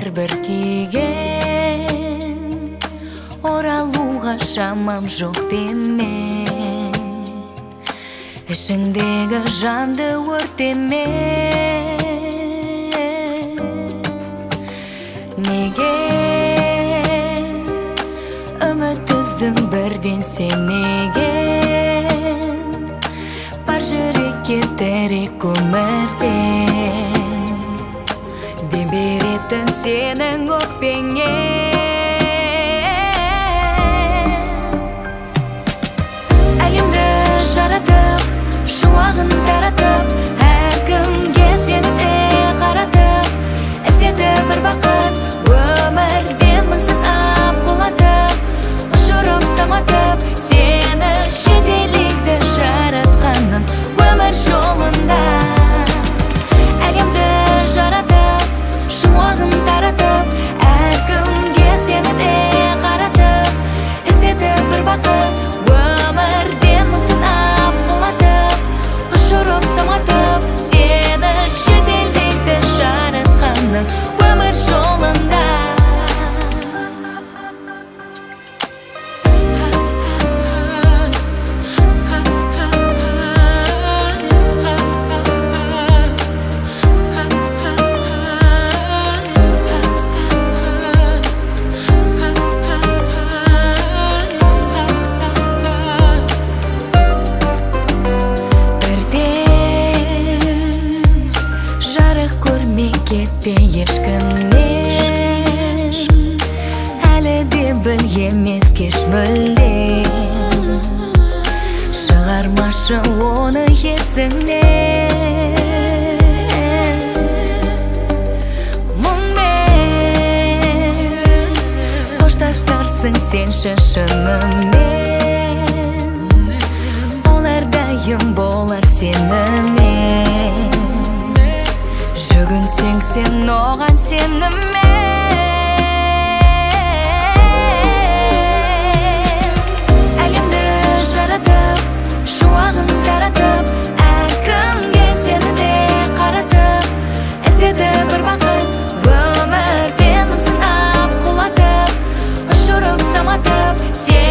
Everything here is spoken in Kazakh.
бір күйген, оралуға шамам жоқ деме. Ішіңдегі жанды өртеме. Неге үміт үздің бірден сен неге? Бар жүрекке терек өмірден, дем беретін сенің өкпеңе. Әлемді жаратып, шуағын таратып, әркімге сені де қаратып, іздетіп бір бақыт, өмірден мың сынап құлатып, ұшырып саматып, сені жетелейді жаратқанның өмір жолында. Әлемді жаратып, шуағын таратып, әркімге сені де қаратып, іздетіп бір бақыт, өмірден мың сынап құлатып, ұшырып саматып, сені жетелейді жаратқанның өмір жолында. Кетпе ешкімнен, әлі де біл емес кеш мүлдем. Шығармашы оны есіңнен. Мұңмен қоштасарсың сен шынымен, ол әрдайым болар сенімен. Жүгінсең сен оған сеніммен. Әлемді жаратып, шуағын таратып, әркімге сені де қаратып, іздетіп бір бақыт, өмірден мың сынап құлатып, ұшырып саматып,